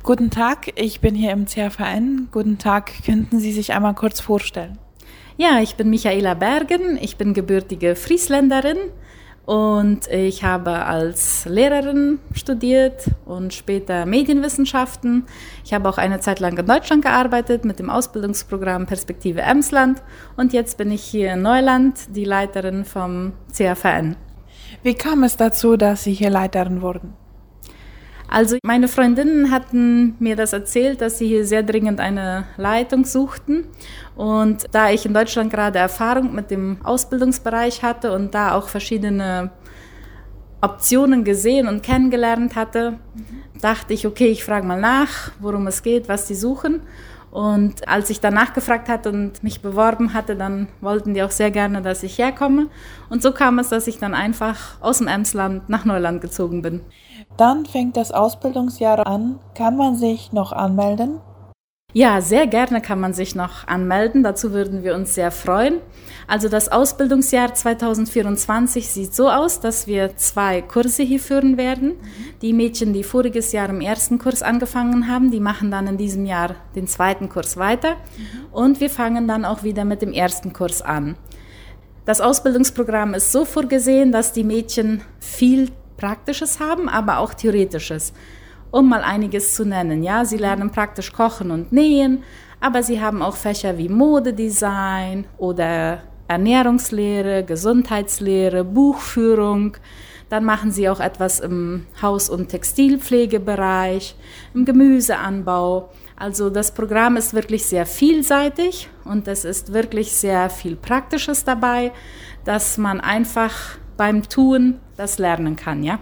Guten Tag, ich bin hier im CA-Verein. Guten Tag, könnten Sie sich einmal kurz vorstellen? Ja, ich bin Michaela Bergen, ich bin gebürtige Friesländerin und ich habe als Lehrerin studiert und später Medienwissenschaften. Ich habe auch eine Zeit lang in Deutschland gearbeitet mit dem Ausbildungsprogramm Perspektive Emsland und jetzt bin ich hier in Neuland die Leiterin vom CA-Verein. Wie kam es dazu, dass Sie hier Leiterin wurden? Also meine Freundinnen hatten mir das erzählt, dass sie hier sehr dringend eine Leitung suchten. Und da ich in Deutschland gerade Erfahrung mit dem Ausbildungsbereich hatte und da auch verschiedene Optionen gesehen und kennengelernt hatte, dachte ich, okay, ich frage mal nach, worum es geht, was sie suchen. Und als ich danach gefragt hatte und mich beworben hatte, dann wollten die auch sehr gerne, dass ich herkomme. Und so kam es, dass ich dann einfach aus dem Emsland nach Neuland gezogen bin. Dann fängt das Ausbildungsjahr an. Kann man sich noch anmelden? Ja, sehr gerne kann man sich noch anmelden. Dazu würden wir uns sehr freuen. Also das Ausbildungsjahr 2024 sieht so aus, dass wir 2 Kurse hier führen werden. Die Mädchen, die voriges Jahr im ersten Kurs angefangen haben, die machen dann in diesem Jahr den 2. Kurs weiter. Und wir fangen dann auch wieder mit dem ersten Kurs an. Das Ausbildungsprogramm ist so vorgesehen, dass die Mädchen viel Praktisches haben, aber auch Theoretisches, um mal einiges zu nennen. Ja, sie lernen praktisch kochen und nähen, aber sie haben auch Fächer wie Modedesign oder Ernährungslehre, Gesundheitslehre, Buchführung. Dann machen sie auch etwas im Haus- und Textilpflegebereich, im Gemüseanbau. Also das Programm ist wirklich sehr vielseitig und es ist wirklich sehr viel Praktisches dabei, dass man einfach beim Tun das lernen kann, ja.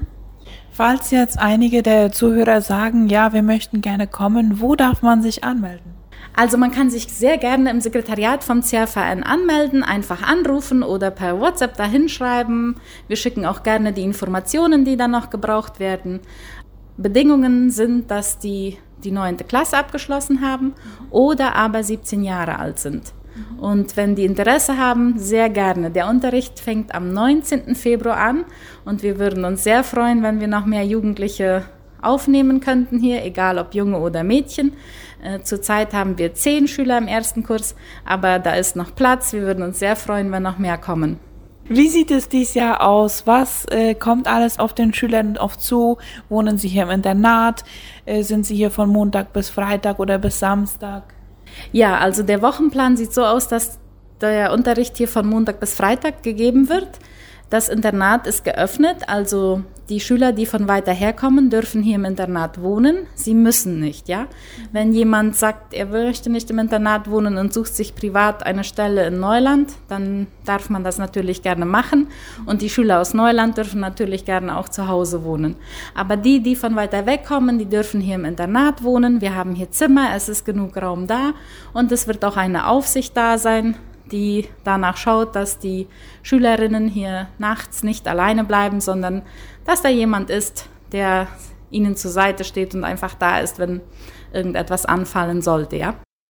Falls jetzt einige der Zuhörer sagen, ja, wir möchten gerne kommen, wo darf man sich anmelden? Also man kann sich sehr gerne im Sekretariat vom CA-Verein anmelden, einfach anrufen oder per WhatsApp dahin schreiben. Wir schicken auch gerne die Informationen, die dann noch gebraucht werden. Bedingungen sind, dass die 9. Klasse abgeschlossen haben oder aber 17 Jahre alt sind. Und wenn die Interesse haben, sehr gerne. Der Unterricht fängt am 19. Februar an und wir würden uns sehr freuen, wenn wir noch mehr Jugendliche aufnehmen könnten hier, egal ob Junge oder Mädchen. Zurzeit haben wir 10 Schüler im ersten Kurs, aber da ist noch Platz. Wir würden uns sehr freuen, wenn noch mehr kommen. Wie sieht es dieses Jahr aus? Was kommt alles auf den Schülern auf zu? Wohnen sie hier im Internat? Sind sie hier von Montag bis Freitag oder bis Samstag? Ja, also der Wochenplan sieht so aus, dass der Unterricht hier von Montag bis Freitag gegeben wird. Das Internat ist geöffnet, also die Schüler, die von weiter herkommen, dürfen hier im Internat wohnen. Sie müssen nicht, ja. Wenn jemand sagt, er möchte nicht im Internat wohnen und sucht sich privat eine Stelle in Neuland, dann darf man das natürlich gerne machen. Und die Schüler aus Neuland dürfen natürlich gerne auch zu Hause wohnen. Aber die von weiter weg kommen, die dürfen hier im Internat wohnen. Wir haben hier Zimmer, es ist genug Raum da und es wird auch eine Aufsicht da sein, die danach schaut, dass die Schülerinnen hier nachts nicht alleine bleiben, sondern dass da jemand ist, der ihnen zur Seite steht und einfach da ist, wenn irgendetwas anfallen sollte, ja.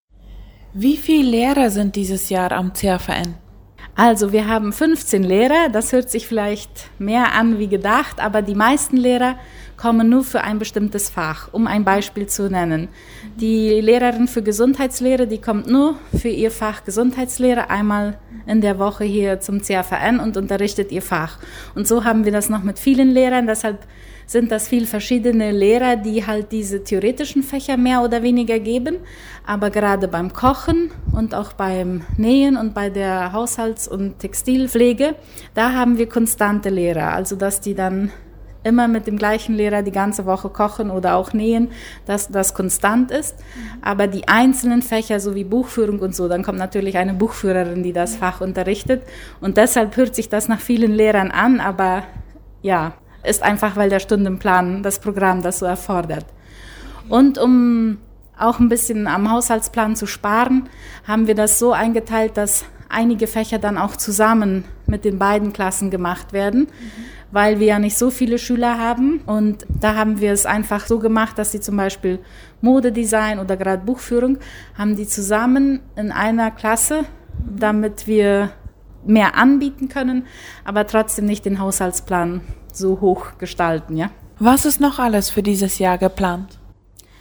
Wie viele Lehrer sind dieses Jahr am CA-Verein? Also wir haben 15 Lehrer, das hört sich vielleicht mehr an wie gedacht, aber die meisten Lehrer kommen nur für ein bestimmtes Fach, um ein Beispiel zu nennen. Die Lehrerin für Gesundheitslehre, die kommt nur für ihr Fach Gesundheitslehre einmal in der Woche hier zum CA-Verein und unterrichtet ihr Fach. Und so haben wir das noch mit vielen Lehrern, deshalb sind das viel verschiedene Lehrer, die halt diese theoretischen Fächer mehr oder weniger geben. Aber gerade beim Kochen und auch beim Nähen und bei der Haushalts- und Textilpflege, da haben wir konstante Lehrer, also dass die dann immer mit dem gleichen Lehrer die ganze Woche kochen oder auch nähen, dass das konstant ist. Aber die einzelnen Fächer, so wie Buchführung und so, dann kommt natürlich eine Buchführerin, die das Fach unterrichtet. Und deshalb hört sich das nach vielen Lehrern an, aber ja, ist einfach, weil der Stundenplan, das Programm das so erfordert. Und um auch ein bisschen am Haushaltsplan zu sparen, haben wir das so eingeteilt, dass einige Fächer dann auch zusammen mit den beiden Klassen gemacht werden, weil wir ja nicht so viele Schüler haben. Und da haben wir es einfach so gemacht, dass sie zum Beispiel Modedesign oder gerade Buchführung, haben die zusammen in einer Klasse, damit wir mehr anbieten können, aber trotzdem nicht den Haushaltsplan so hoch gestalten, ja. Was ist noch alles für dieses Jahr geplant?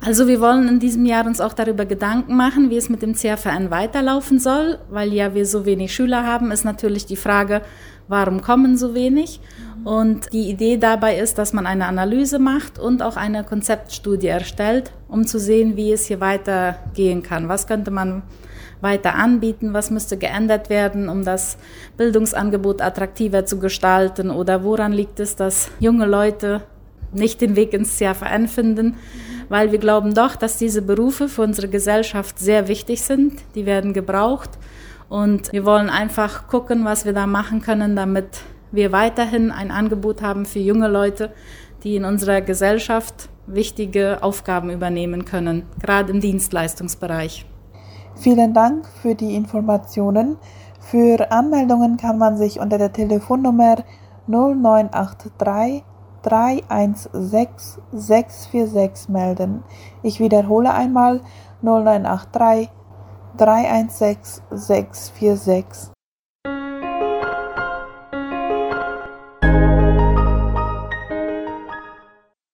Also wir wollen in diesem Jahr uns auch darüber Gedanken machen, wie es mit dem CR-Verein weiterlaufen soll, weil ja wir so wenig Schüler haben, ist natürlich die Frage, warum kommen so wenig? Und die Idee dabei ist, dass man eine Analyse macht und auch eine Konzeptstudie erstellt, um zu sehen, wie es hier weitergehen kann. Was könnte man weiter anbieten, was müsste geändert werden, um das Bildungsangebot attraktiver zu gestalten, oder woran liegt es, dass junge Leute nicht den Weg ins CR-Verein finden, weil wir glauben doch, dass diese Berufe für unsere Gesellschaft sehr wichtig sind, die werden gebraucht und wir wollen einfach gucken, was wir da machen können, damit wir weiterhin ein Angebot haben für junge Leute, die in unserer Gesellschaft wichtige Aufgaben übernehmen können, gerade im Dienstleistungsbereich. Vielen Dank für die Informationen. Für Anmeldungen kann man sich unter der Telefonnummer 0983 316 646 melden. Ich wiederhole einmal 0983 316 646.